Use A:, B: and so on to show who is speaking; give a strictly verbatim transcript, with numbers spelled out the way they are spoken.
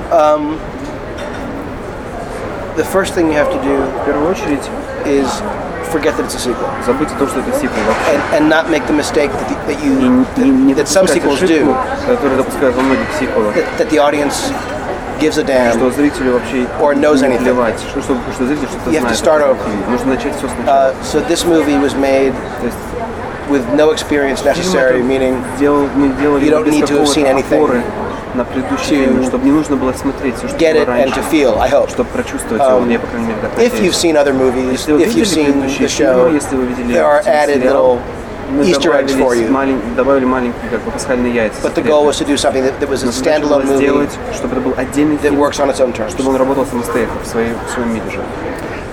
A: Um, the first thing you have to do
B: В первую очередь,
A: is forget that it's a sequel,
B: забыть о том, что это сиквел вообще.
A: and, and not make the mistake that, the, that
B: И
A: you
B: не, не
A: that, that some
B: допускать
A: sequels
B: ошибку,
A: do,
B: которую допускают во многих сиквелах,
A: that, that the audience gives a damn.
B: что зрителю вообще
A: Or knows
B: не
A: anything.
B: плевать, что, что, что зритель что-то
A: You have to
B: знает.
A: start over.
B: Нужно начать все сначала.
A: Uh, so this movie was made
B: То есть
A: with no experience necessary, meaning
B: Дел, мы делали
A: you don't
B: без
A: need to have seen
B: какого-то
A: anything
B: опоры на предыдущий
A: to
B: фильм, чтобы не нужно было смотреть все, что
A: get
B: было
A: it and
B: раньше,
A: to feel, I hope.
B: чтобы прочувствовать его, мне, по крайней мере, так
A: If you've
B: надеюсь.
A: seen other movies,
B: Если вы
A: if you've
B: видели
A: seen
B: предыдущие
A: the
B: фильмы,
A: show,
B: если вы видели
A: there are added
B: сериал,
A: little
B: мы
A: Easter eggs for
B: добавили,
A: you.
B: малень- добавили маленькие как бы пасхальные яйца.
A: But the goal was to do something that, that was a
B: Но задача была
A: standalone movie
B: сделать, чтобы это был отдельный
A: that
B: фильм,
A: works on its own terms.
B: чтобы он работал самостоятельно в, своей, в своем мире же.